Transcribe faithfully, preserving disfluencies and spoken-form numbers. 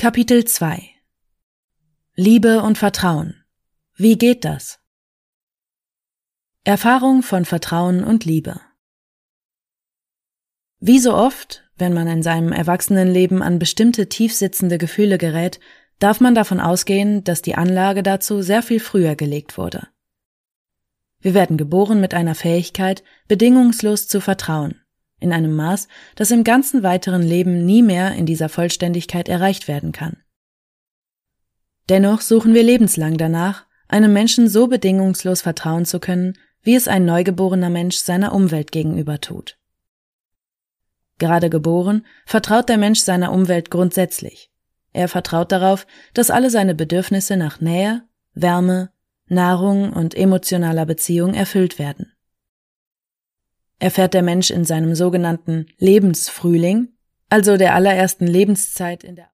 Kapitel zwei Liebe und Vertrauen. Wie geht das? Erfahrung von Vertrauen und Liebe. Wie so oft, wenn man in seinem Erwachsenenleben an bestimmte tiefsitzende Gefühle gerät, darf man davon ausgehen, dass die Anlage dazu sehr viel früher gelegt wurde. Wir werden geboren mit einer Fähigkeit, bedingungslos zu vertrauen, in einem Maß, das im ganzen weiteren Leben nie mehr in dieser Vollständigkeit erreicht werden kann. Dennoch suchen wir lebenslang danach, einem Menschen so bedingungslos vertrauen zu können, wie es ein neugeborener Mensch seiner Umwelt gegenüber tut. Gerade geboren, vertraut der Mensch seiner Umwelt grundsätzlich. Er vertraut darauf, dass alle seine Bedürfnisse nach Nähe, Wärme, Nahrung und emotionaler Beziehung erfüllt werden. Erfährt der Mensch in seinem sogenannten Lebensfrühling, also der allerersten Lebenszeit in der